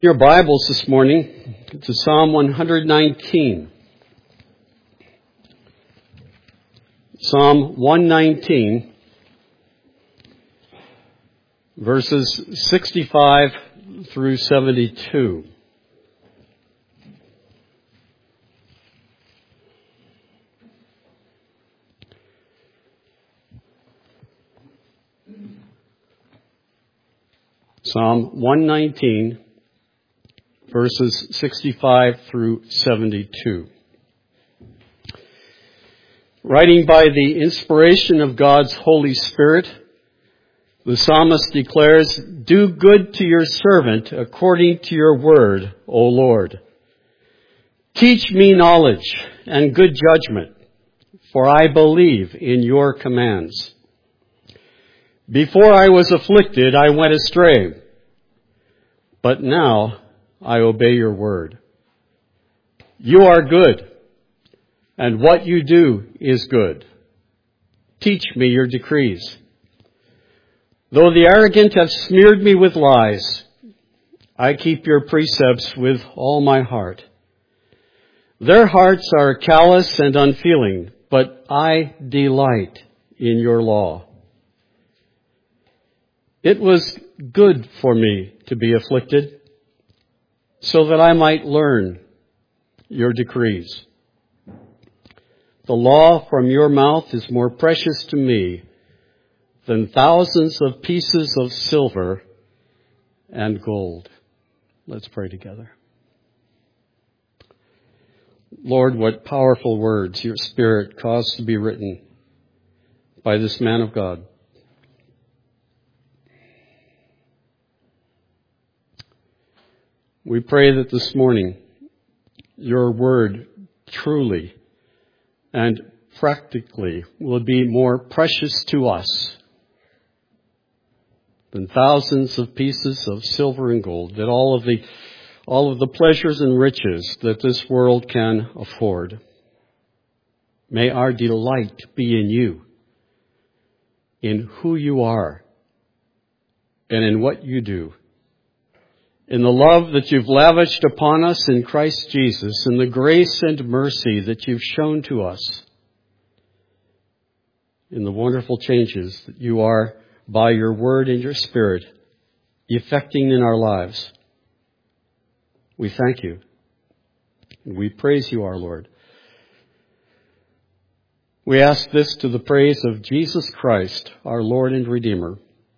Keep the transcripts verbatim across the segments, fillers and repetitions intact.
Your Bibles this morning to Psalm one nineteen. Psalm one nineteen, verses sixty-five through seventy-two. Psalm one nineteen, verses sixty-five through seventy-two. Writing by the inspiration of God's Holy Spirit, the psalmist declares, "Do good to your servant according to your word, O Lord. Teach me knowledge and good judgment, for I believe in your commands. Before I was afflicted, I went astray, but now I obey your word. You are good, and what you do is good. Teach me your decrees. Though the arrogant have smeared me with lies, I keep your precepts with all my heart. Their hearts are callous and unfeeling, but I delight in your law. It was good for me to be afflicted, so that I might learn your decrees. The law from your mouth is more precious to me than thousands of pieces of silver and gold." Let's pray together. Lord, what powerful words your Spirit caused to be written by this man of God. We pray that this morning your word truly and practically will be more precious to us than thousands of pieces of silver and gold, that all of the all of the pleasures and riches that this world can afford. May our delight be in you, in who you are, and in what you do. In the love that you've lavished upon us in Christ Jesus, in the grace and mercy that you've shown to us, in the wonderful changes that you are, by your word and your Spirit, effecting in our lives. We thank you. And we praise you, our Lord. We ask this to the praise of Jesus Christ, our Lord and Redeemer.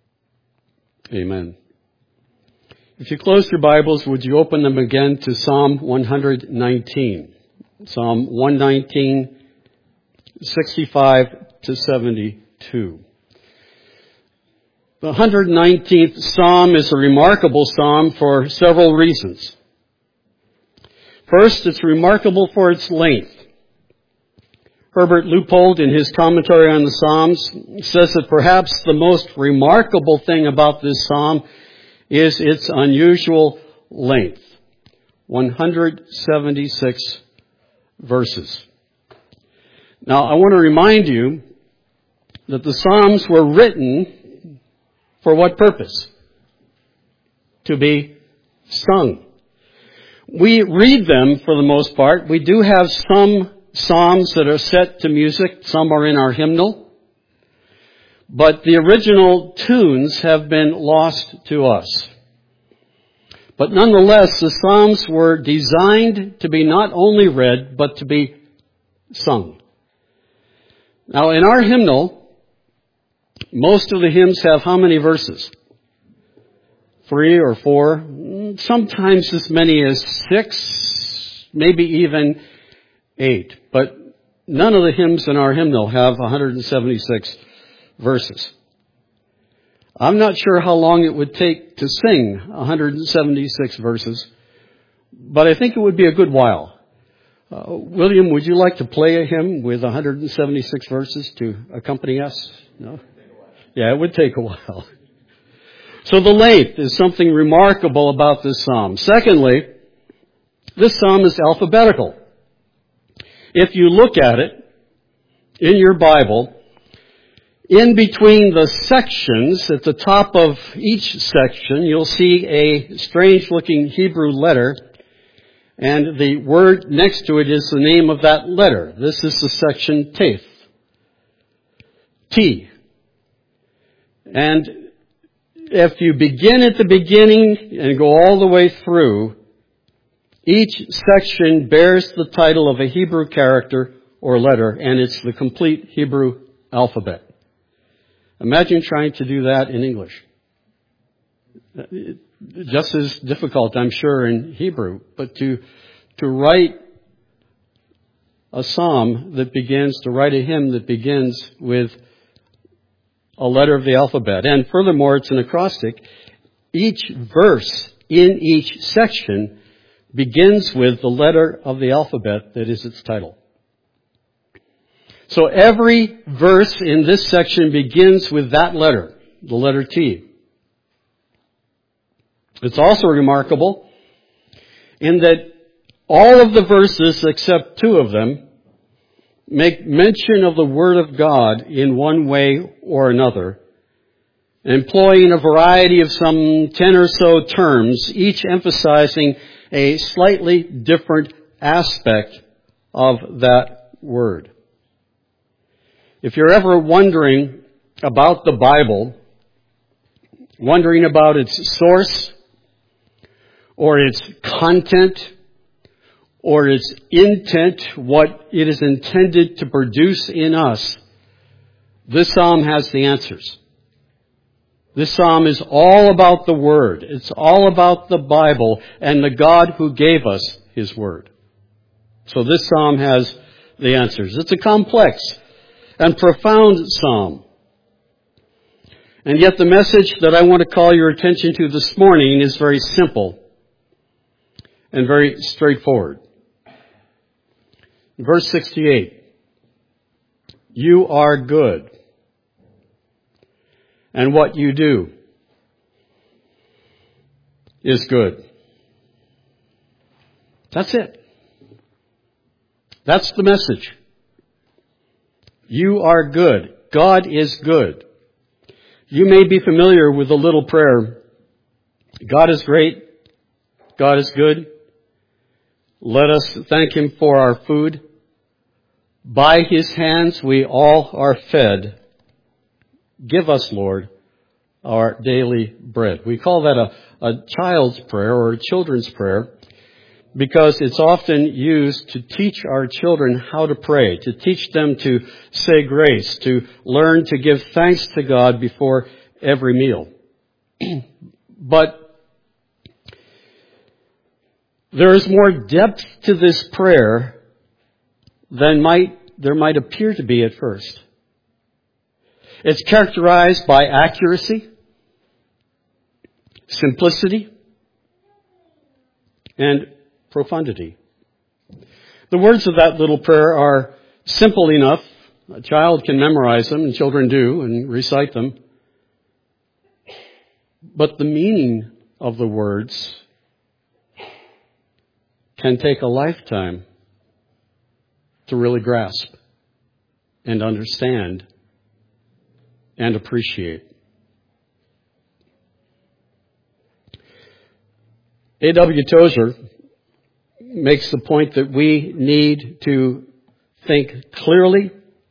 Amen. If you close your Bibles, would you open them again to Psalm one nineteen? Psalm one nineteen, sixty-five to seventy-two. The one hundred nineteenth Psalm is a remarkable psalm for several reasons. First, it's remarkable for its length. Herbert Leupold, in his commentary on the Psalms, says that perhaps the most remarkable thing about this psalm is its unusual length. one hundred seventy-six verses. Now, I want to remind you that the Psalms were written for what purpose? To be sung. We read them for the most part. We do have some Psalms that are set to music. Some are in our hymnal. But the original tunes have been lost to us. But nonetheless, the Psalms were designed to be not only read, but to be sung. Now, in our hymnal, most of the hymns have how many verses? Three or four, sometimes as many as six, maybe even eight. But none of the hymns in our hymnal have one hundred seventy-six verses. I'm not sure how long it would take to sing one hundred seventy-six verses, but I think it would be a good while. Uh, William, would you like to play a hymn with one hundred seventy-six verses to accompany us? No? Yeah, it would take a while. So the length is something remarkable about this psalm. Secondly, this psalm is alphabetical. If you look at it in your Bible, In between the sections, at the top of each section, you'll see a strange-looking Hebrew letter, and the word next to it is the name of that letter. This is the section Teth. T. And if you begin at the beginning and go all the way through, each section bears the title of a Hebrew character or letter, and it's the complete Hebrew alphabet. Imagine trying to do that in English. Just as difficult, I'm sure, in Hebrew, but to to write a psalm that begins, to write a hymn that begins with a letter of the alphabet. And furthermore, it's an acrostic. Each verse in each section begins with the letter of the alphabet that is its title. So every verse in this section begins with that letter, the letter T. It's also remarkable in that all of the verses, except two of them, make mention of the Word of God in one way or another, employing a variety of some ten or so terms, each emphasizing a slightly different aspect of that word. If you're ever wondering about the Bible, wondering about its source, or its content, or its intent, what it is intended to produce in us, this psalm has the answers. This psalm is all about the Word. It's all about the Bible and the God who gave us His Word. So this psalm has the answers. It's a complex and profound psalm. And yet the message that I want to call your attention to this morning is very simple and very straightforward. Verse sixty-eight. You are good, and what you do is good. That's it. That's the message. You are good. God is good. You may be familiar with the little prayer, God is great, God is good. Let us thank Him for our food. By His hands we all are fed. Give us, Lord, our daily bread. We call that a, a child's prayer or a children's prayer because it's often used to teach our children how to pray, to teach them to say grace, to learn to give thanks to God before every meal. But there is more depth to this prayer than might there might appear to be at first. It's characterized by accuracy, simplicity, and profundity. The words of that little prayer are simple enough. A child can memorize them, and children do, and recite them. But the meaning of the words can take a lifetime to really grasp and understand and appreciate. A W Tozer makes the point that we need to think clearly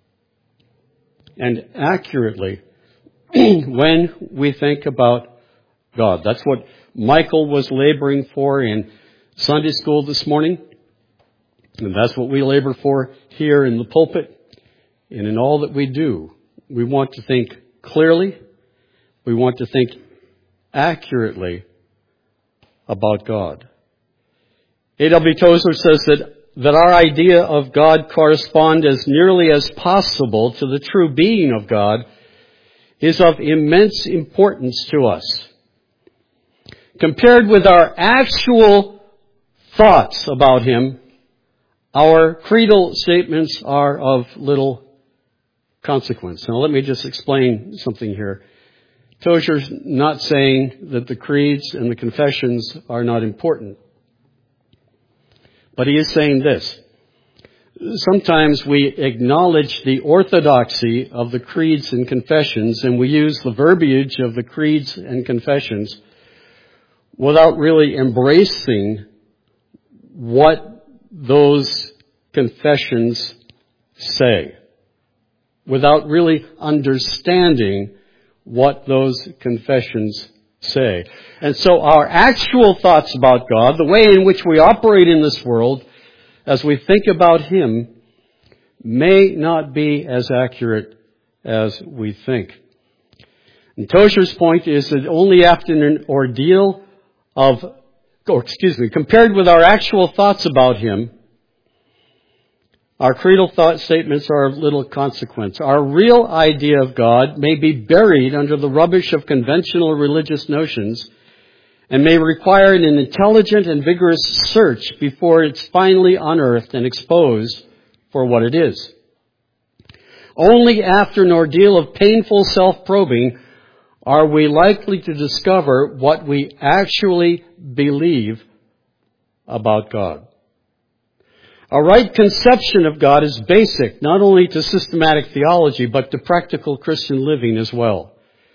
and accurately when we think about God. That's what Michael was laboring for in Sunday school this morning. And that's what we labor for here in the pulpit and in all that we do. We want to think clearly. We want to think accurately about God. A W Tozer says that, that our idea of God correspond as nearly as possible to the true being of God is of immense importance to us. Compared with our actual thoughts about Him, our creedal statements are of little consequence. Now let me just explain something here. Tozer's not saying that the creeds and the confessions are not important. But he is saying this. sometimes we acknowledge the orthodoxy of the creeds and confessions, and we use the verbiage of the creeds and confessions without really embracing what those confessions say, without really understanding what those confessions say. And so our actual thoughts about God, the way in which we operate in this world, as we think about Him, may not be as accurate as we think. And Tosher's point is that only after an ordeal of, or excuse me, compared with our actual thoughts about Him, our creedal thought statements are of little consequence. Our real idea of God may be buried under the rubbish of conventional religious notions and may require an intelligent and vigorous search before it's finally unearthed and exposed for what it is. Only after an ordeal of painful self-probing are we likely to discover what we actually believe about God. A right conception of God is basic, not only to systematic theology, but to practical Christian living as well.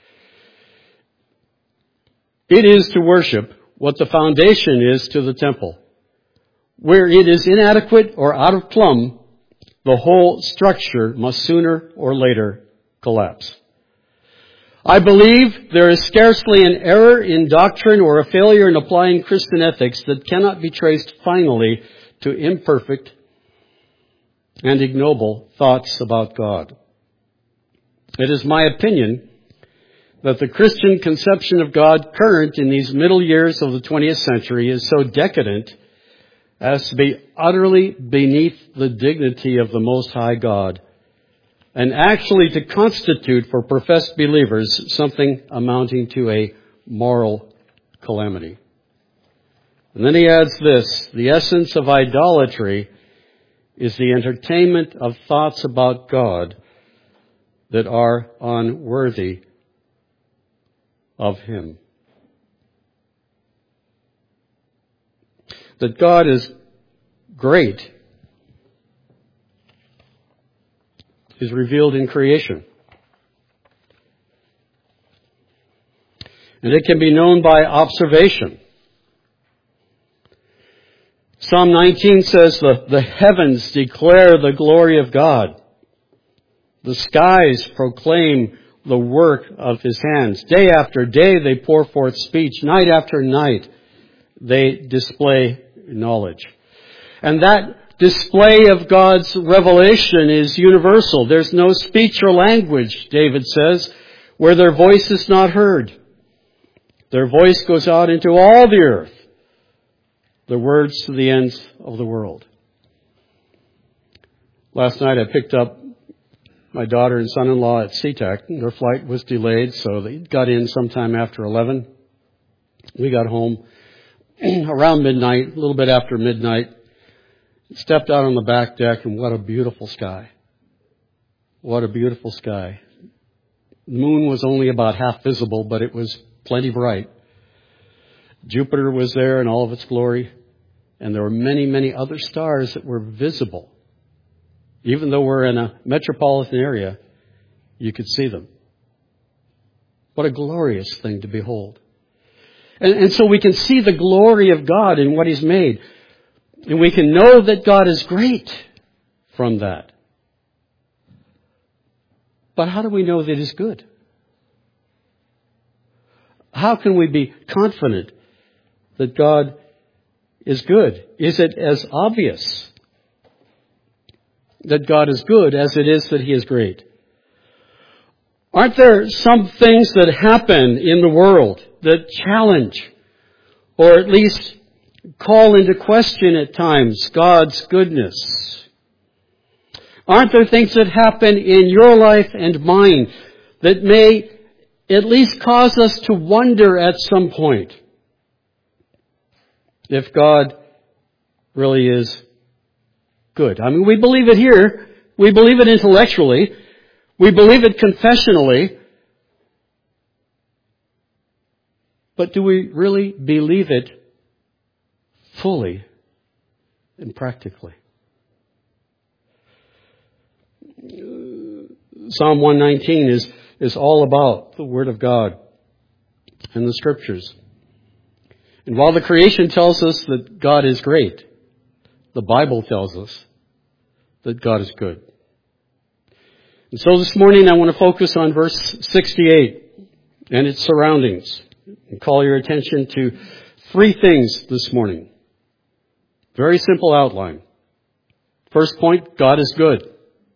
It is to worship what the foundation is to the temple. Where it is inadequate or out of plumb, the whole structure must sooner or later collapse. I believe there is scarcely an error in doctrine or a failure in applying Christian ethics that cannot be traced finally to imperfect and ignoble thoughts about God. It is my opinion that the Christian conception of God current in these middle years of the twentieth century is so decadent as to be utterly beneath the dignity of the Most High God, and actually to constitute for professed believers something amounting to a moral calamity. And then he adds this: the essence of idolatry is the entertainment of thoughts about God that are unworthy of Him. That God is great is revealed in creation. And it can be known by observation. Psalm nineteen says, the, the heavens declare the glory of God. The skies proclaim the work of His hands. Day after day they pour forth speech. Night after night they display knowledge. And that display of God's revelation is universal. There's no speech or language, David says, where their voice is not heard. Their voice goes out into all the earth. The words to the ends of the world. Last night I picked up my daughter and son-in-law at SeaTac. Their flight was delayed, so they got in sometime after eleven. We got home around midnight, a little bit after midnight. Stepped out on the back deck, and what a beautiful sky. What a beautiful sky. The moon was only about half visible, but it was plenty bright. Jupiter was there in all of its glory. And there were many, many other stars that were visible. Even though we're in a metropolitan area, you could see them. What a glorious thing to behold. And, and so we can see the glory of God in what He's made. And we can know that God is great from that. But how do we know that He's good? How can we be confident that God is good? Is it as obvious that God is good as it is that He is great? Aren't there some things that happen in the world that challenge, or at least call into question at times, God's goodness? Aren't there things that happen in your life and mine that may at least cause us to wonder at some point if God really is good? I mean, we believe it here. We believe it intellectually. We believe it confessionally. But do we really believe it fully and practically? Psalm one nineteen is, is all about the Word of God and the Scriptures. And while the creation tells us that God is great, the Bible tells us that God is good. And so this morning I want to focus on verse sixty-eight and its surroundings and call your attention to three things this morning. Very simple outline. First point, God is good.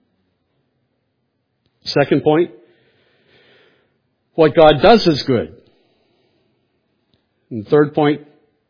Second point, what God does is good. And third point,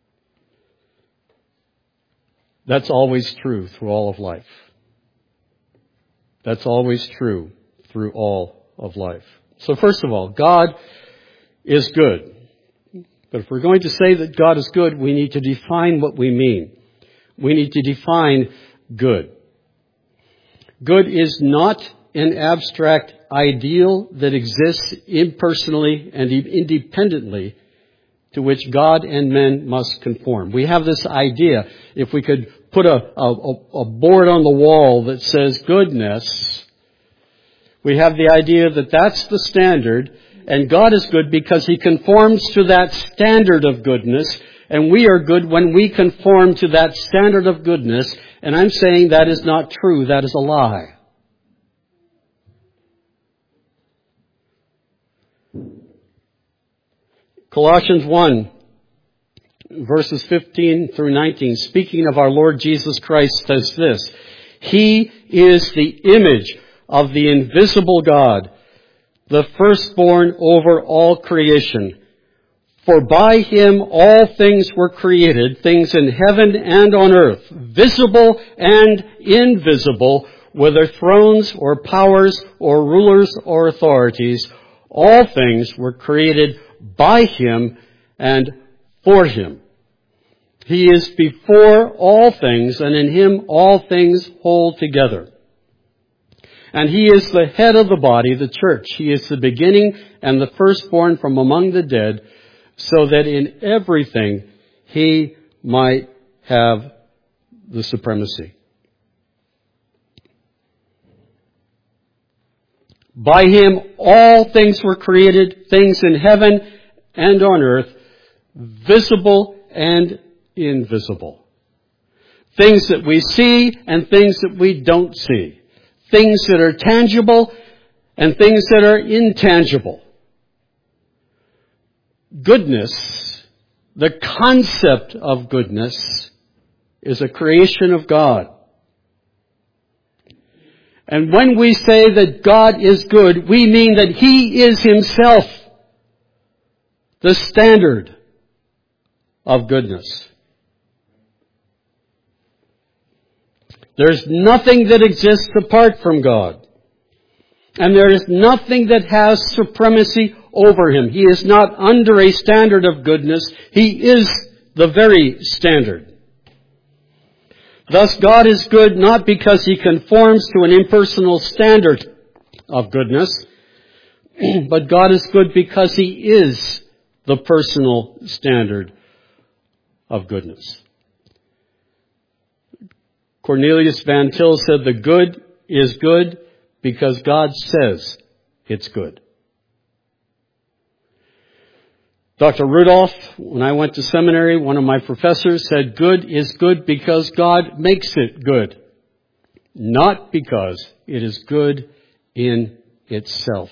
that's always true through all of life. That's always true through all of life. So first of all, God is good. But if we're going to say that God is good, we need to define what we mean. We need to define good. Good is not an abstract ideal that exists impersonally and independently to which God and men must conform. We have this idea, if we could put a, a, a board on the wall that says goodness, we have the idea that that's the standard, and God is good because He conforms to that standard of goodness, and we are good when we conform to that standard of goodness, and I'm saying that is not true, that is a lie. Colossians one, verses fifteen through nineteen, speaking of our Lord Jesus Christ, says this: He is the image of the invisible God, the firstborn over all creation. For by Him all things were created, things in heaven and on earth, visible and invisible, whether thrones or powers or rulers or authorities. All things were created by Him and for Him. He is before all things, and in Him all things hold together. And He is the head of the body, the church. He is the beginning and the firstborn from among the dead, so that in everything He might have the supremacy. By Him all things were created, things in heaven and on earth, visible and invisible. Things that we see and things that we don't see. Things that are tangible and things that are intangible. Goodness, the concept of goodness, is a creation of God. And when we say that God is good, we mean that He is Himself the standard of goodness. There's nothing that exists apart from God. And there is nothing that has supremacy over Him. He is not under a standard of goodness. He is the very standard. Thus, God is good not because He conforms to an impersonal standard of goodness, but God is good because He is the personal standard of goodness. Cornelius Van Til said, the good is good because God says it's good. Doctor Rudolph, when I went to seminary, one of my professors said, good is good because God makes it good, not because it is good in itself.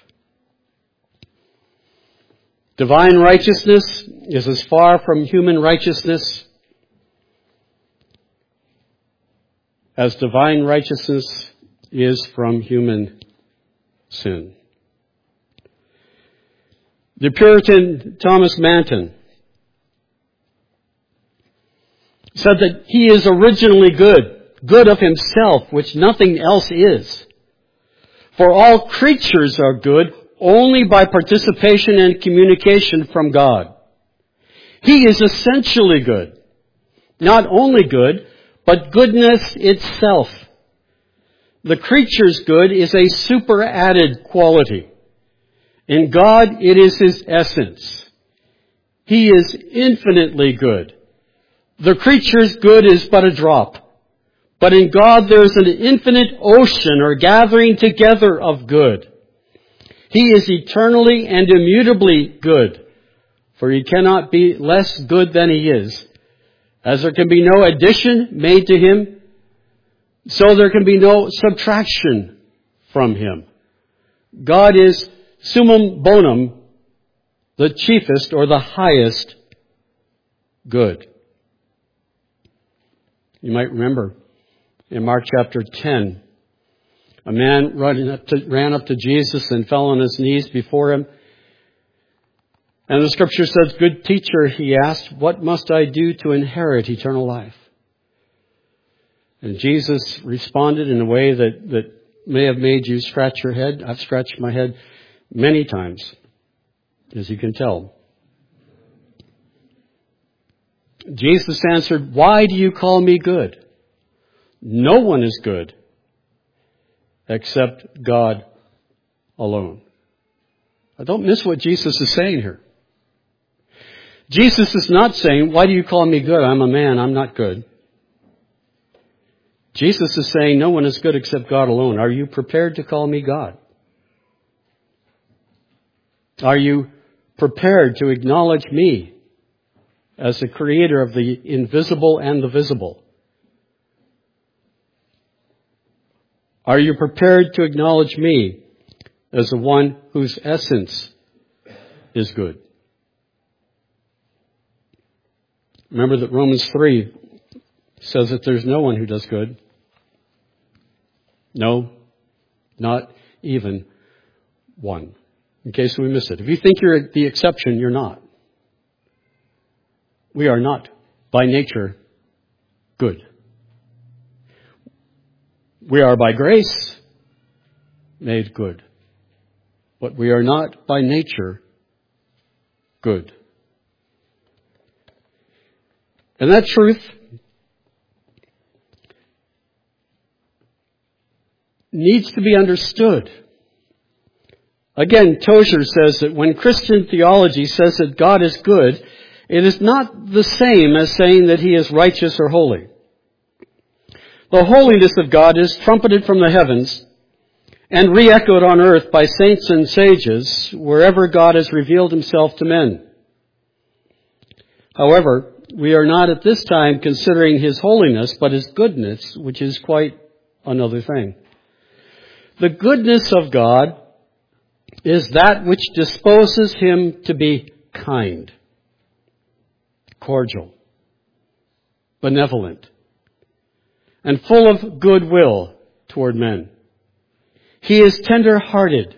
Divine righteousness is as far from human righteousness as divine righteousness is from human sin. The Puritan Thomas Manton said that he is originally good, good of himself, which nothing else is. For all creatures are good only by participation and communication from God. He is essentially good. Not only good, but goodness itself. The creature's good is a superadded quality. In God, it is His essence. He is infinitely good. The creature's good is but a drop. But in God there's an infinite ocean or gathering together of good. He is eternally and immutably good, for He cannot be less good than He is. As there can be no addition made to Him, so there can be no subtraction from Him. God is summum bonum, the chiefest or the highest good. You might remember in Mark chapter ten, a man running up to, ran up to Jesus and fell on his knees before Him. And the scripture says, "Good teacher," he asked, "what must I do to inherit eternal life?" And Jesus responded in a way that, that may have made you scratch your head. I've scratched my head many times, as you can tell. Jesus answered, "Why do you call me good? No one is good except God alone." Now, don't miss what Jesus is saying here. Jesus is not saying, "Why do you call me good? I'm a man, I'm not good." Jesus is saying, no one is good except God alone. Are you prepared to call me God? Are you prepared to acknowledge me as the creator of the invisible and the visible? Are you prepared to acknowledge me as the one whose essence is good? Remember that Romans three says that there's no one who does good. No, not even one. In case we miss it. If you think you're the exception, you're not. We are not, by nature, good. We are by grace made good. But we are not, by nature, good. And that truth needs to be understood. Again, Tozer says that when Christian theology says that God is good, it is not the same as saying that He is righteous or holy. The holiness of God is trumpeted from the heavens and re-echoed on earth by saints and sages wherever God has revealed Himself to men. However, we are not at this time considering His holiness, but His goodness, which is quite another thing. The goodness of God is that which disposes Him to be kind, cordial, benevolent, and full of goodwill toward men. He is tender-hearted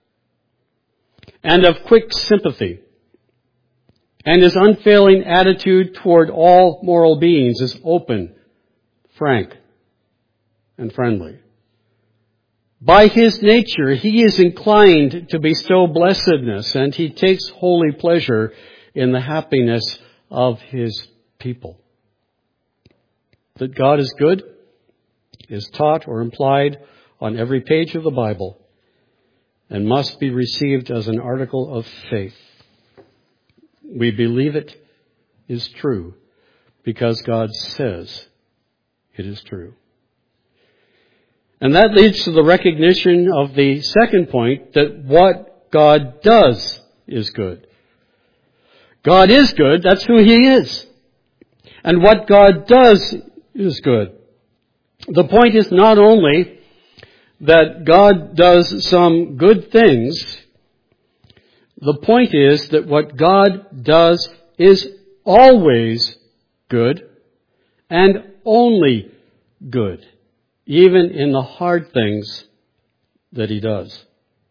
and of quick sympathy, and His unfailing attitude toward all moral beings is open, frank, and friendly. By His nature, He is inclined to bestow blessedness, and He takes holy pleasure in the happiness of His people. That God is good is taught or implied on every page of the Bible and must be received as an article of faith. We believe it is true because God says it is true. And that leads to the recognition of the second point, that what God does is good. God is good, that's who He is. And what God does is good. The point is not only that God does some good things, the point is that what God does is always good and only good, even in the hard things that He does.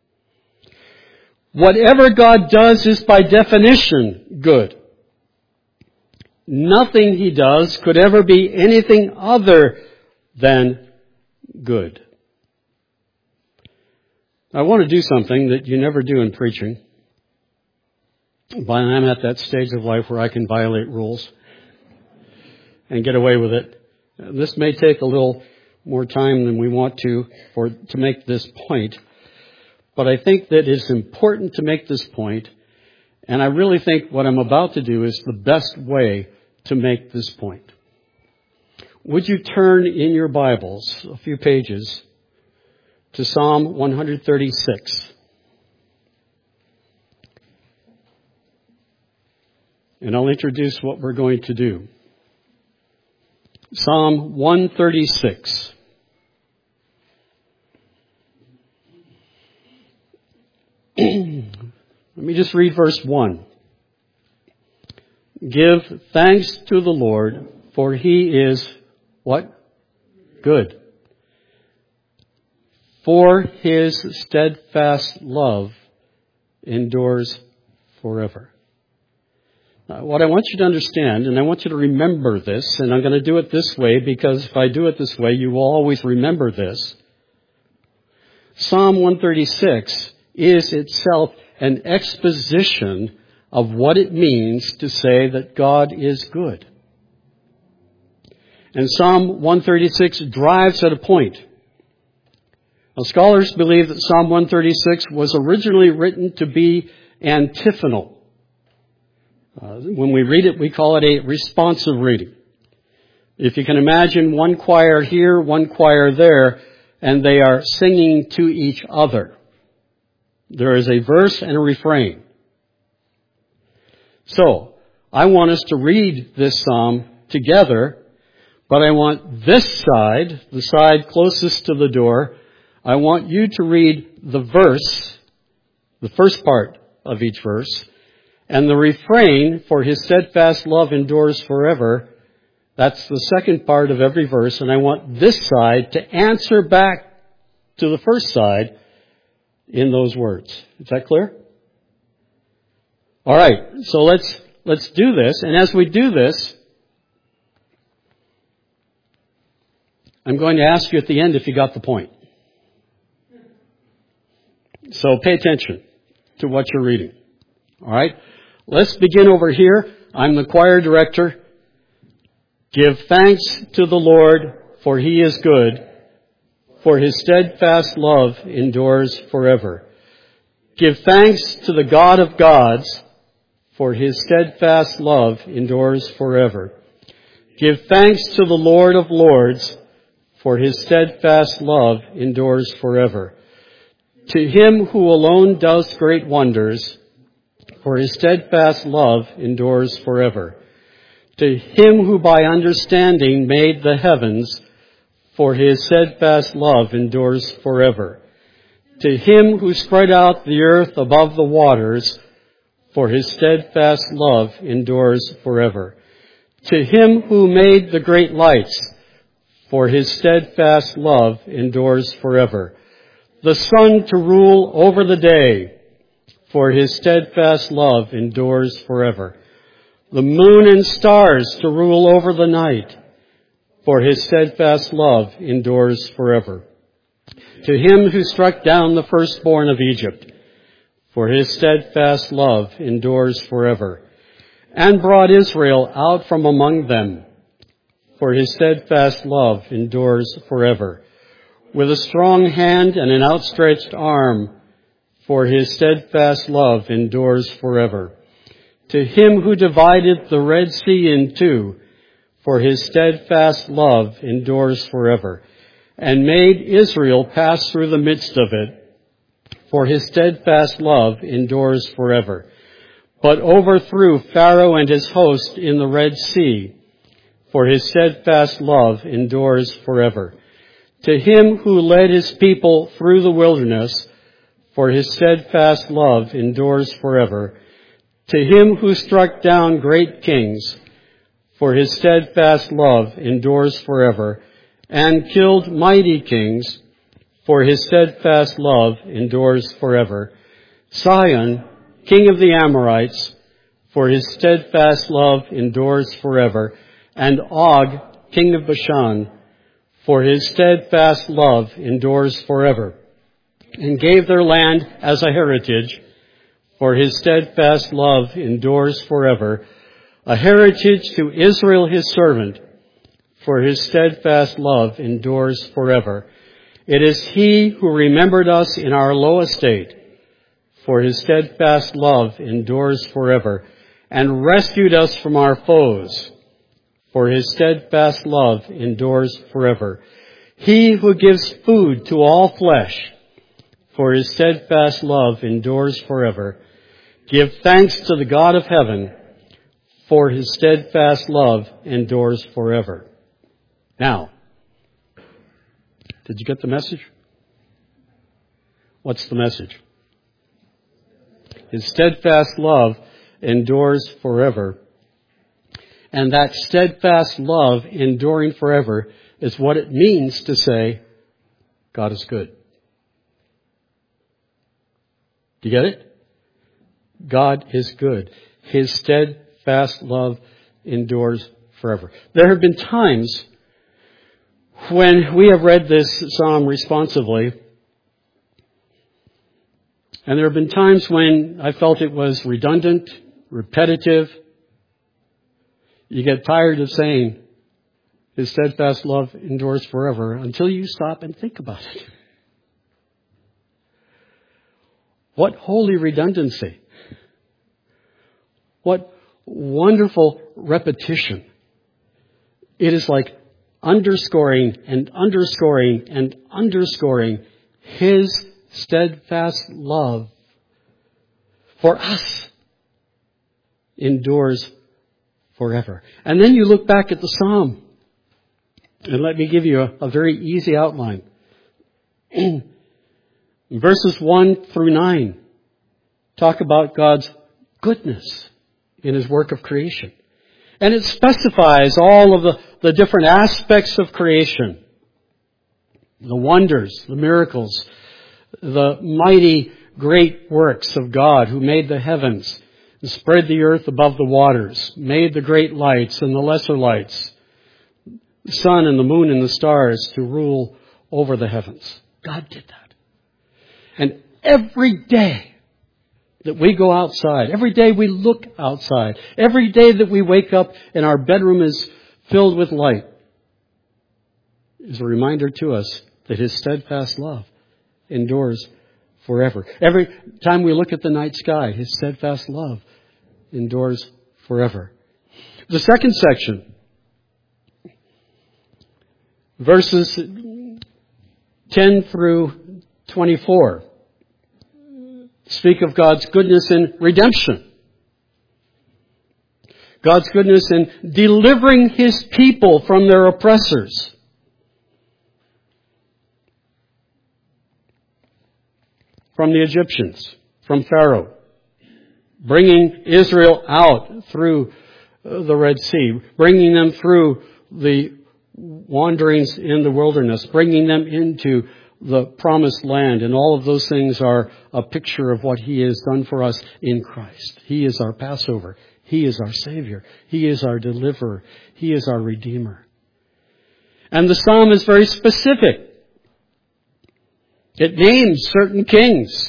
Whatever God does is by definition good. Nothing He does could ever be anything other than good. I want to do something that you never do in preaching. But I'm at that stage of life where I can violate rules and get away with it. This may take a little more time than we want to for to make this point, but I think that it's important to make this point, and I really think what I'm about to do is the best way to make this point. would you turn in your Bibles a few pages to Psalm one thirty-six? And I'll introduce what we're going to do. Psalm one thirty-six. Let me just read verse one. Give thanks to the Lord, for He is what? Good. For His steadfast love endures forever. Now, what I want you to understand, and I want you to remember this, and I'm going to do it this way because if I do it this way, you will always remember this. Psalm one thirty-six is itself an exposition of what it means to say that God is good. And Psalm one thirty-six drives at a point. Now, scholars believe that Psalm one thirty-six was originally written to be antiphonal. Uh, when we read it, we call it a responsive reading. If you can imagine one choir here, one choir there, and they are singing to each other. There is a verse and a refrain. So, I want us to read this psalm together, but I want this side, the side closest to the door, I want you to read the verse, the first part of each verse, and the refrain, for His steadfast love endures forever. That's the second part of every verse, and I want this side to answer back to the first side in those words. Is that clear? All right, so let's let's do this. And as we do this, I'm going to ask you at the end if you got the point. So pay attention to what you're reading. All right, let's begin over here. I'm the choir director. Give thanks to the Lord, for He is good, for His steadfast love endures forever. Give thanks to the God of gods, for His steadfast love endures forever. Give thanks to the Lord of lords, for His steadfast love endures forever. To Him who alone does great wonders, for His steadfast love endures forever. To Him who by understanding made the heavens, for His steadfast love endures forever. To Him who spread out the earth above the waters, for His steadfast love endures forever. To Him who made the great lights, for His steadfast love endures forever. The sun to rule over the day, for His steadfast love endures forever. The moon and stars to rule over the night, for His steadfast love endures forever. To Him who struck down the firstborn of Egypt, for His steadfast love endures forever. And brought Israel out from among them, for His steadfast love endures forever. With a strong hand and an outstretched arm, for His steadfast love endures forever. To Him who divided the Red Sea in two, for His steadfast love endures forever, and made Israel pass through the midst of it, for His steadfast love endures forever, but overthrew Pharaoh and his host in the Red Sea, for His steadfast love endures forever. To Him who led His people through the wilderness, for His steadfast love endures forever. To Him who struck down great kings, for His steadfast love endures forever, and killed mighty kings, for His steadfast love endures forever. Sihon, king of the Amorites, for His steadfast love endures forever, and Og, king of Bashan, for His steadfast love endures forever, and gave their land as a heritage, for His steadfast love endures forever, a heritage to Israel His servant, for His steadfast love endures forever. It is He who remembered us in our low estate, for His steadfast love endures forever, and rescued us from our foes, for His steadfast love endures forever. He who gives food to all flesh, for His steadfast love endures forever. Give thanks to the God of heaven, for His steadfast love endures forever. Now, did you get the message? What's the message? His steadfast love endures forever. And that steadfast love enduring forever is what it means to say, God is good. Do you get it? God is good. His steadfast love endures forever. There have been times when we have read this psalm responsively, and there have been times when I felt it was redundant, repetitive. You get tired of saying, His steadfast love endures forever, until you stop and think about it. What holy redundancy. What wonderful repetition. It is like underscoring and underscoring and underscoring His steadfast love for us endures forever. And then you look back at the psalm, and let me give you a, a very easy outline. Verses one through nine talk about God's goodness in His work of creation. And it specifies all of the, the different aspects of creation. The wonders, the miracles, the mighty great works of God who made the heavens and spread the earth above the waters, made the great lights and the lesser lights, the sun and the moon and the stars to rule over the heavens. God did that. And every day that we go outside, every day we look outside, every day that we wake up and our bedroom is filled with light, is a reminder to us that His steadfast love endures forever. Every time we look at the night sky, His steadfast love endures forever. The second section, verses ten through twenty-four, speak of God's goodness in redemption. God's goodness in delivering His people from their oppressors. From the Egyptians, from Pharaoh, bringing Israel out through the Red Sea, bringing them through the wanderings in the wilderness, bringing them into the promised land. And all of those things are a picture of what He has done for us in Christ. He is our Passover. He is our Savior. He is our deliverer. He is our Redeemer. And the psalm is very specific. It names certain kings.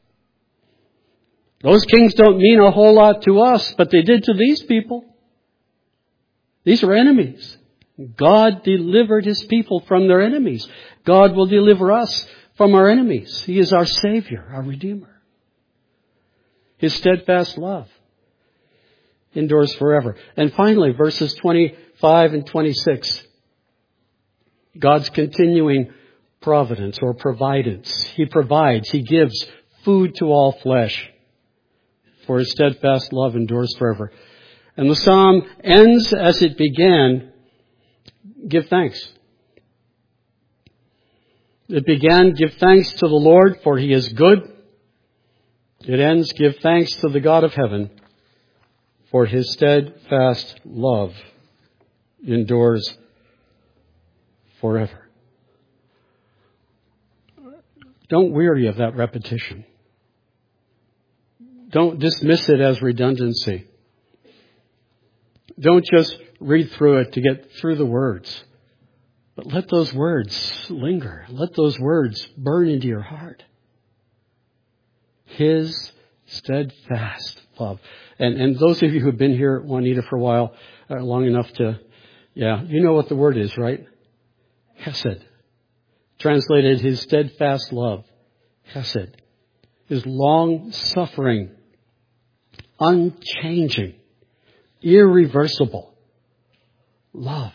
Those kings don't mean a whole lot to us, but they did to these people. These are enemies. God delivered His people from their enemies. God will deliver us from our enemies. He is our Savior, our Redeemer. His steadfast love endures forever. And finally, verses twenty-five and twenty-six. God's continuing providence or providence. He provides. He gives food to all flesh. For His steadfast love endures forever. And the psalm ends as it began. Give thanks. It began, give thanks to the Lord, for He is good. It ends, give thanks to the God of heaven, for His steadfast love endures forever. Don't weary of that repetition. Don't dismiss it as redundancy. Don't just read through it to get through the words. But let those words linger. Let those words burn into your heart. His steadfast love. And and those of you who've been here at Juanita for a while, uh, long enough to, yeah, you know what the word is, right? Hesed. Translated, His steadfast love. Hesed. His long-suffering, unchanging, irreversible love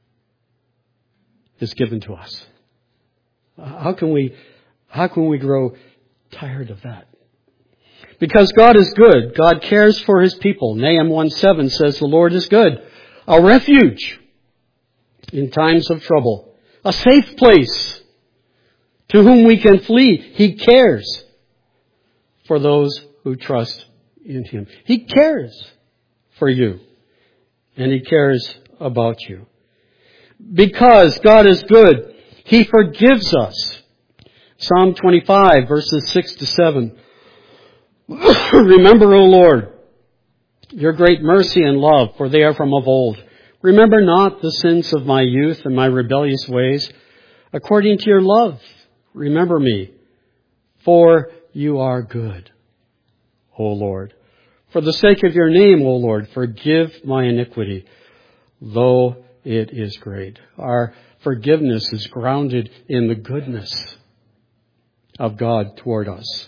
is given to us. How can we, how can we grow tired of that? Because God is good. God cares for His people. Nahum one seven says, the Lord is good, a refuge in times of trouble, a safe place to whom we can flee. He cares for those who trust in Him. He cares for you, and He cares about you. Because God is good, He forgives us. Psalm twenty-five, verses six to seven. Remember, O Lord, your great mercy and love, for they are from of old. Remember not the sins of my youth and my rebellious ways. According to your love, remember me, for you are good, O Lord. For the sake of your name, O Lord, forgive my iniquity, though it is great. Our forgiveness is grounded in the goodness of God toward us.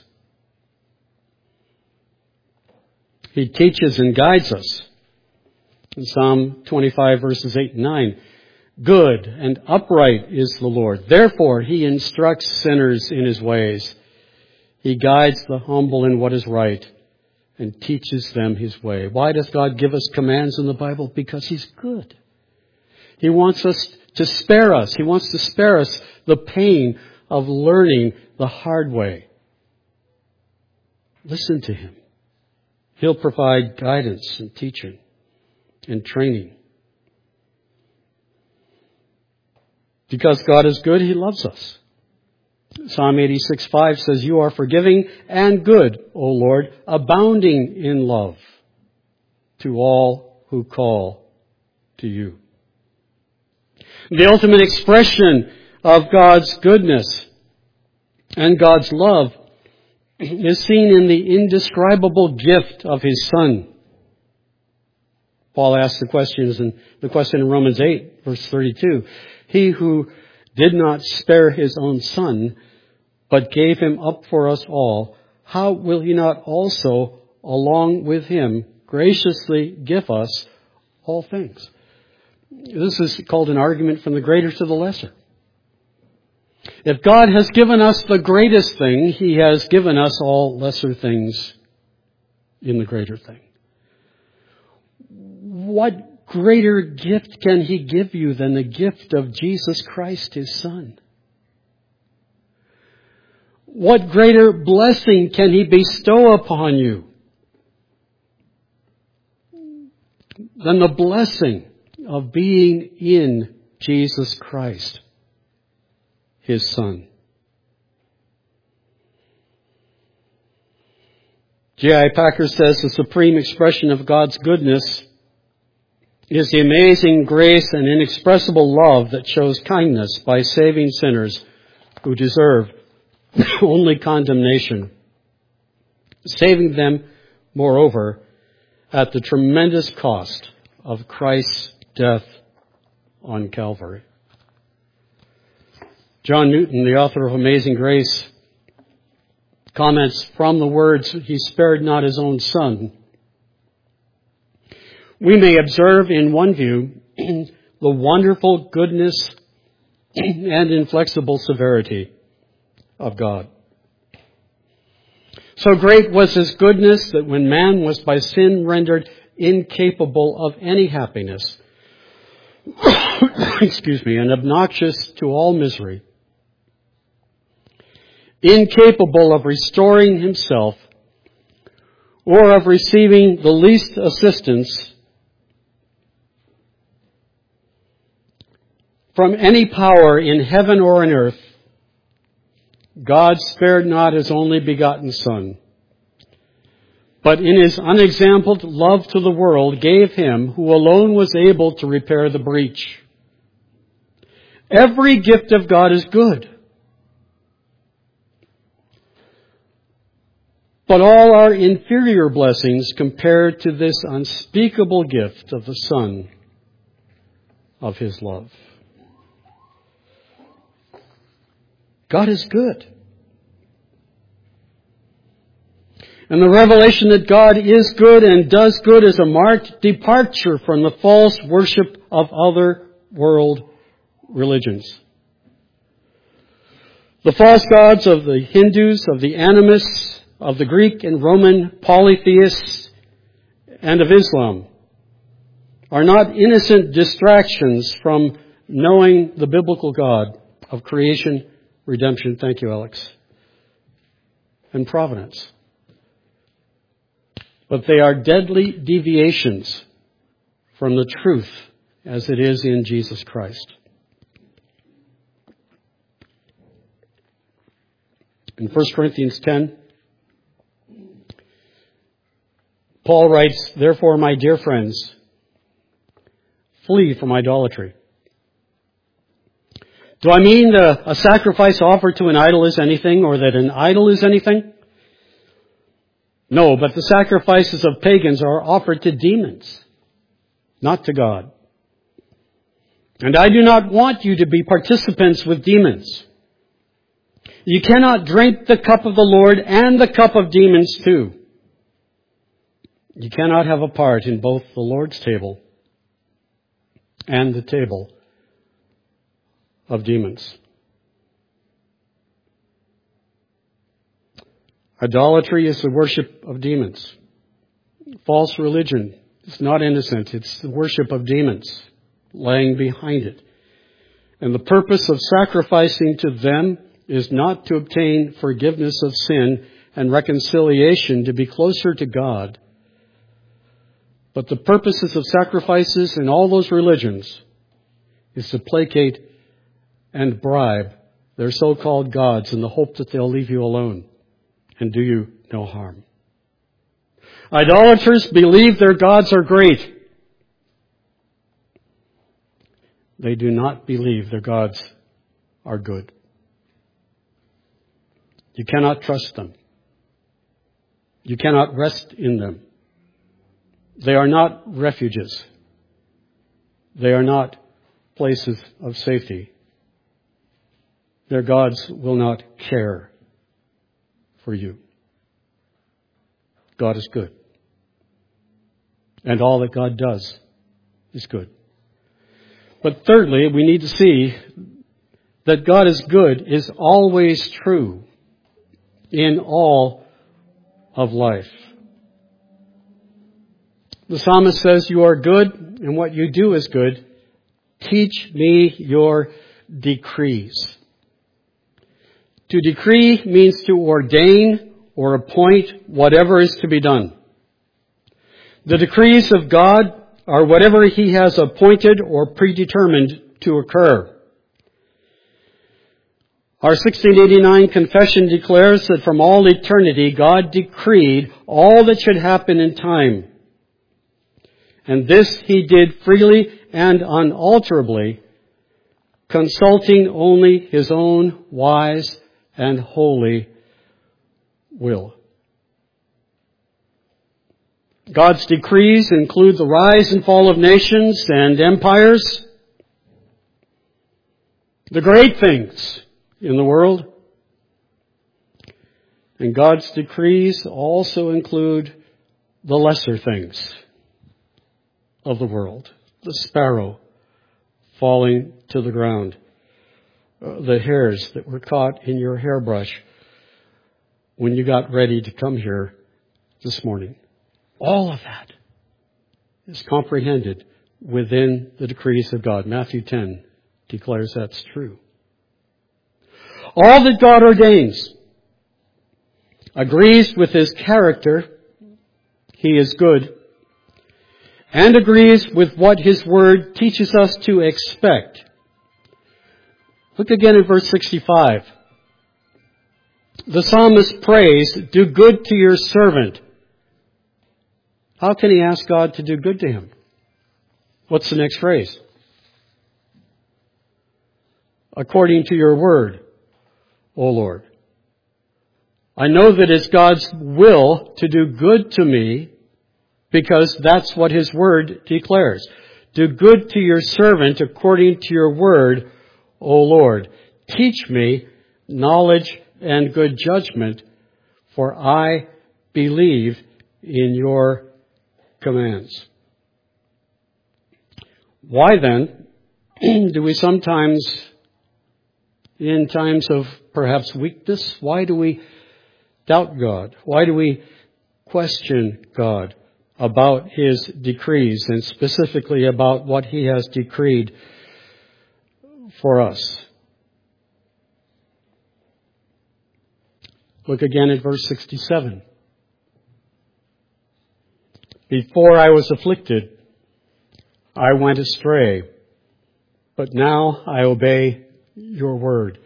He teaches and guides us. In Psalm twenty-five, verses eight and nine, good and upright is the Lord. Therefore, He instructs sinners in His ways. He guides the humble in what is right and teaches them His way. Why does God give us commands in the Bible? Because He's good. He wants us to spare us. He wants to spare us the pain of learning the hard way. Listen to Him. He'll provide guidance and teaching and training. Because God is good, He loves us. Psalm eighty-six five says, you are forgiving and good, O Lord, abounding in love to all who call to you. The ultimate expression of God's goodness and God's love is seen in the indescribable gift of His Son. Paul asks the questions in the question in Romans eight, verse thirty-two. He who did not spare His own Son, but gave Him up for us all, how will He not also, along with Him, graciously give us all things? This is called an argument from the greater to the lesser. If God has given us the greatest thing, He has given us all lesser things in the greater thing. What greater gift can He give you than the gift of Jesus Christ, His Son? What greater blessing can He bestow upon you than the blessing of being in Jesus Christ, His Son? J I Packer says the supreme expression of God's goodness is the amazing grace and inexpressible love that shows kindness by saving sinners who deserve only condemnation, saving them, moreover, at the tremendous cost of Christ's death on Calvary. John Newton, the author of Amazing Grace, comments from the words, He spared not His own Son. We may observe in one view the wonderful goodness and inflexible severity of God. So great was His goodness that when man was by sin rendered incapable of any happiness, excuse me, and obnoxious to all misery, incapable of restoring himself or of receiving the least assistance from any power in heaven or in earth, God spared not His only begotten Son, but in His unexampled love to the world gave Him who alone was able to repair the breach. Every gift of God is good, but all are inferior blessings compared to this unspeakable gift of the Son of His love. God is good. And the revelation that God is good and does good is a marked departure from the false worship of other world religions. The false gods of the Hindus, of the animists, of the Greek and Roman polytheists, and of Islam are not innocent distractions from knowing the biblical God of creation, redemption, thank you, Alex, and providence. But they are deadly deviations from the truth as it is in Jesus Christ. In First Corinthians ten, Paul writes, "Therefore, my dear friends, flee from idolatry." Do I mean that a sacrifice offered to an idol is anything, or that an idol is anything? No, but the sacrifices of pagans are offered to demons, not to God. And I do not want you to be participants with demons. You cannot drink the cup of the Lord and the cup of demons too. You cannot have a part in both the Lord's table and the table of demons. Idolatry is the worship of demons. False religion is not innocent. It's the worship of demons laying behind it. And the purpose of sacrificing to them is not to obtain forgiveness of sin and reconciliation to be closer to God. But the purposes of sacrifices in all those religions is to placate and bribe their so-called gods in the hope that they'll leave you alone and do you no harm. Idolaters believe their gods are great. They do not believe their gods are good. You cannot trust them. You cannot rest in them. They are not refuges. They are not places of safety. Their gods will not care for you. God is good. And all that God does is good. But thirdly, we need to see that God is good is always true in all of life. The psalmist says, "You are good, and what you do is good. Teach me your decrees." To decree means to ordain or appoint whatever is to be done. The decrees of God are whatever He has appointed or predetermined to occur. Our sixteen eighty-nine confession declares that from all eternity God decreed all that should happen in time. And this He did freely and unalterably, consulting only His own wise and holy will. God's decrees include the rise and fall of nations and empires, the great things in the world. And God's decrees also include the lesser things of the world. The sparrow falling to the ground. Uh, the hairs that were caught in your hairbrush when you got ready to come here this morning. All of that is comprehended within the decrees of God. Matthew ten declares that's true. All that God ordains agrees with His character. He is good. And agrees with what His Word teaches us to expect. Look again at verse sixty-five. The psalmist prays, "Do good to your servant." How can he ask God to do good to him? What's the next phrase? According to your word, O Lord. I know that it's God's will to do good to me because that's what His Word declares. Do good to your servant according to your word, O Lord. Teach me knowledge and good judgment, for I believe in your commands. Why then do we sometimes, in times of perhaps weakness, why do we doubt God? Why do we question God about His decrees, and specifically about what He has decreed for us? Look again at verse sixty-seven. Before I was afflicted, I went astray, but now I obey your word.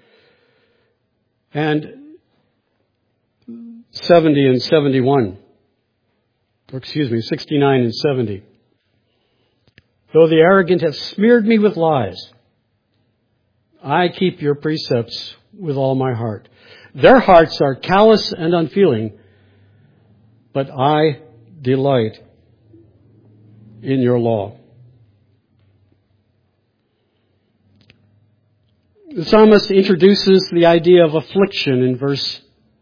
And seventy and seventy-one, or excuse me, sixty-nine and seventy. Though the arrogant have smeared me with lies, I keep your precepts with all my heart. Their hearts are callous and unfeeling, but I delight in your law. The psalmist introduces the idea of affliction in verse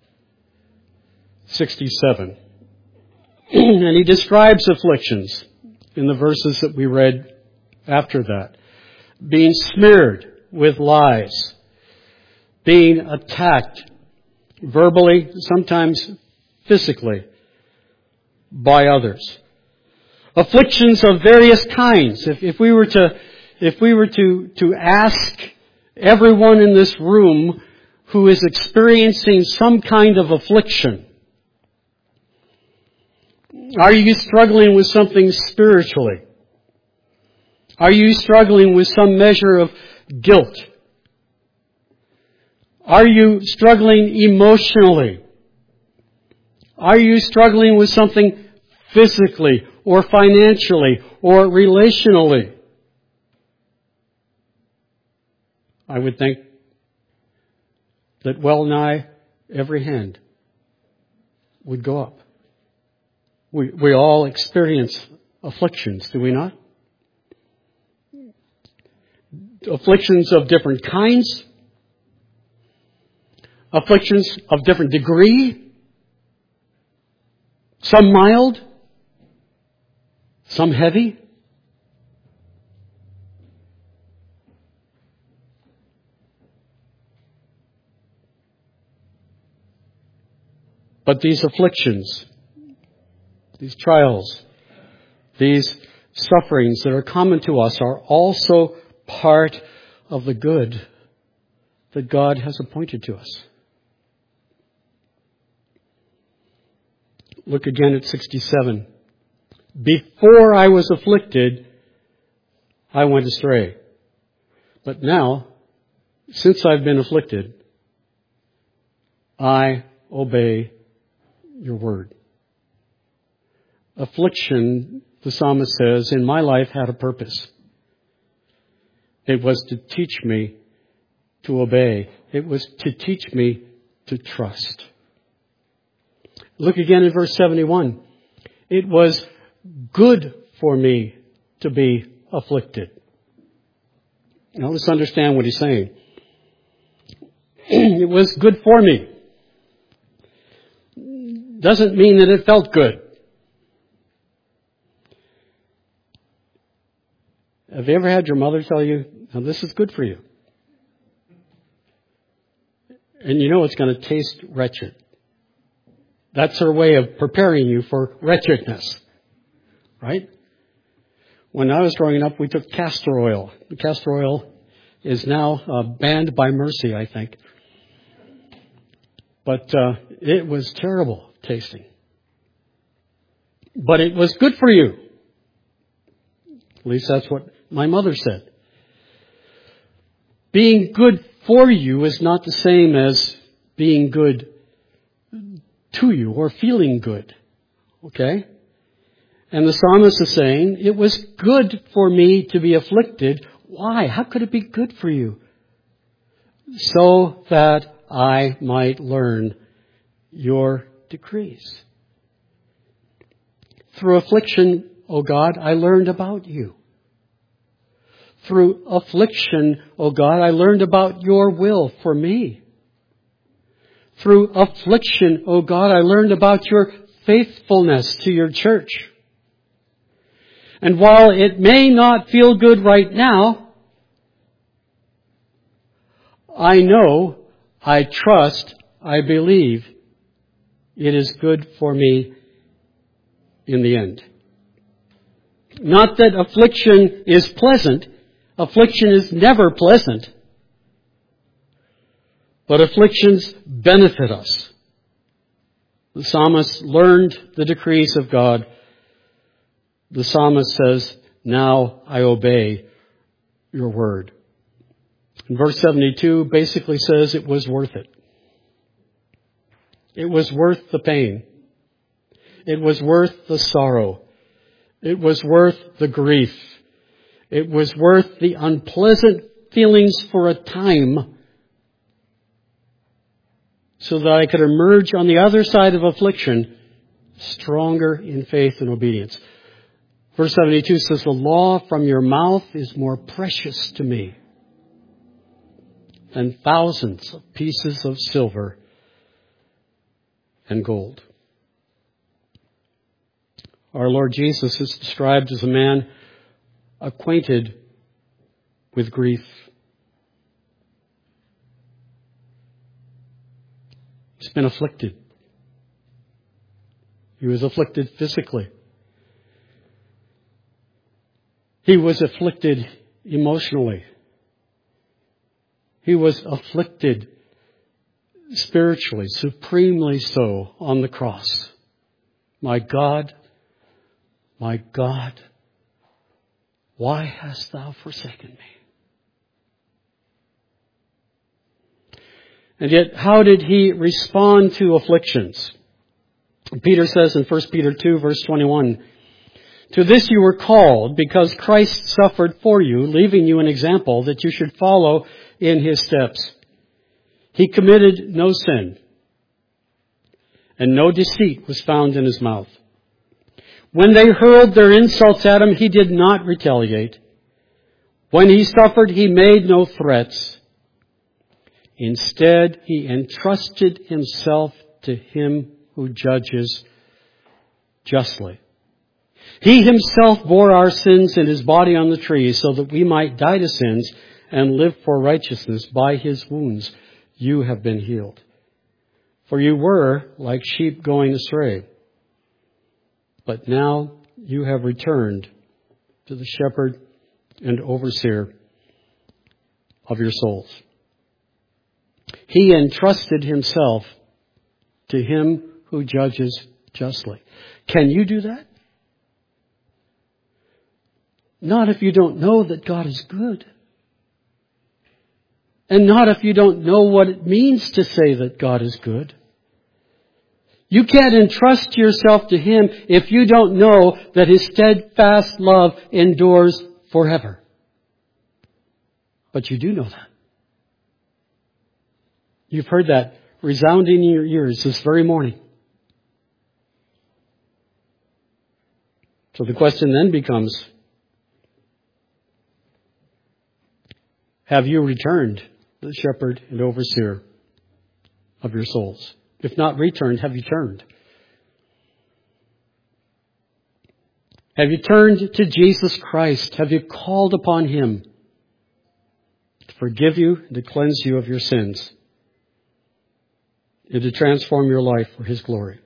sixty-seven. And he describes afflictions in the verses that we read after that. Being smeared with lies, being attacked verbally, sometimes physically, by others. Afflictions of various kinds. If, if we were to, if we were to, to ask everyone in this room who is experiencing some kind of affliction, are you struggling with something spiritually? Are you struggling with some measure of guilt? Are you struggling emotionally? Are you struggling with something physically or financially or relationally? I would think that well nigh every hand would go up. We, we all experience afflictions, do we not? Afflictions of different kinds. Afflictions of different degree. Some mild. Some heavy. But these afflictions, these trials, these sufferings that are common to us are also part of the good that God has appointed to us. Look again at sixty-seven. Before I was afflicted, I went astray. But now, since I've been afflicted, I obey your word. Affliction, the psalmist says, in my life had a purpose. It was to teach me to obey. It was to teach me to trust. Look again at verse seventy-one. It was good for me to be afflicted. Now let's understand what he's saying. It was good for me. Doesn't mean that it felt good. Have you ever had your mother tell you, now this is good for you? And you know it's going to taste wretched. That's her way of preparing you for wretchedness. Right? When I was growing up, we took castor oil. The castor oil is now uh, banned by Mercy, I think. But uh, it was terrible tasting. But it was good for you. At least that's what my mother said. Being good for you is not the same as being good to you or feeling good. Okay? And the psalmist is saying, it was good for me to be afflicted. Why? How could it be good for you? So that I might learn your decrees. Through affliction, O God, I learned about you. Through affliction, O God, I learned about your will for me. Through affliction, O God, I learned about your faithfulness to your church. And while it may not feel good right now, I know, I trust, I believe it is good for me in the end. Not that affliction is pleasant. Affliction is never pleasant. But afflictions benefit us. The psalmist learned the decrees of God. The psalmist says, now I obey your word. And verse seventy-two basically says it was worth it. It was worth the pain. It was worth the sorrow. It was worth the grief. It was worth the unpleasant feelings for a time so that I could emerge on the other side of affliction stronger in faith and obedience. Verse seventy-two says, the law from your mouth is more precious to me than thousands of pieces of silver and gold. Our Lord Jesus is described as a man acquainted with grief. He's been afflicted. He was afflicted physically. He was afflicted emotionally. He was afflicted spiritually, supremely so, on the cross. My God, my God, why hast thou forsaken me? And yet, how did he respond to afflictions? Peter says in First Peter two, verse twenty-one, to this you were called, because Christ suffered for you, leaving you an example that you should follow in his steps. He committed no sin, and no deceit was found in his mouth. When they hurled their insults at him, he did not retaliate. When he suffered, he made no threats. Instead, he entrusted himself to him who judges justly. He himself bore our sins in his body on the tree so that we might die to sins and live for righteousness. By his wounds you have been healed. For you were like sheep going astray, but now you have returned to the shepherd and overseer of your souls. He entrusted himself to him who judges justly. Can you do that? Not if you don't know that God is good. And not if you don't know what it means to say that God is good. You can't entrust yourself to him if you don't know that his steadfast love endures forever. But you do know that. You've heard that resounding in your ears this very morning. So the question then becomes, have you returned to the shepherd and overseer of your souls? If not returned, have you turned? Have you turned to Jesus Christ? Have you called upon him to forgive you and to cleanse you of your sins and to transform your life for his glory?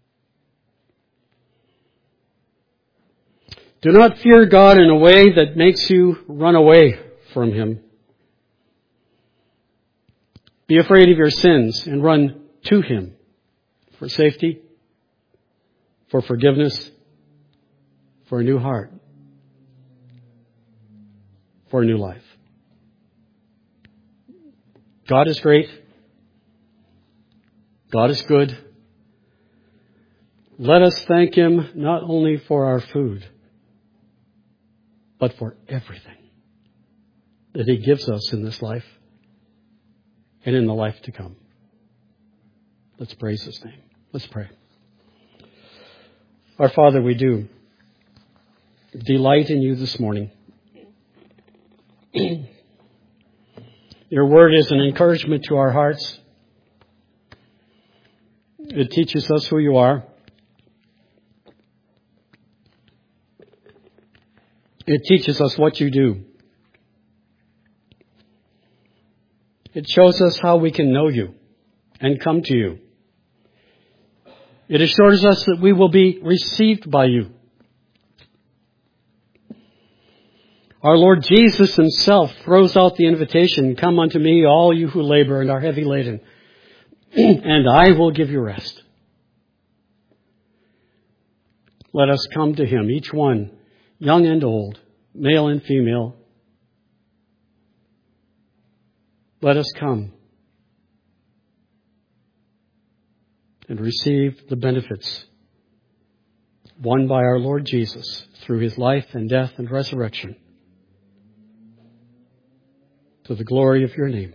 Do not fear God in a way that makes you run away from him. Be afraid of your sins and run to him for safety, for forgiveness, for a new heart, for a new life. God is great. God is good. Let us thank him not only for our food, but for everything that he gives us in this life and in the life to come. Let's praise his name. Let's pray. Our Father, we do delight in you this morning. Your word is an encouragement to our hearts. It teaches us who you are. It teaches us what you do. It shows us how we can know you and come to you. It assures us that we will be received by you. Our Lord Jesus himself throws out the invitation, "Come unto me, all you who labor and are heavy laden, and I will give you rest." Let us come to him, each one, young and old, male and female. Let us come and receive the benefits won by our Lord Jesus through his life and death and resurrection, to the glory of your name.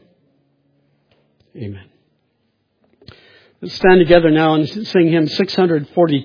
Amen. Let's stand together now and sing hymn six forty.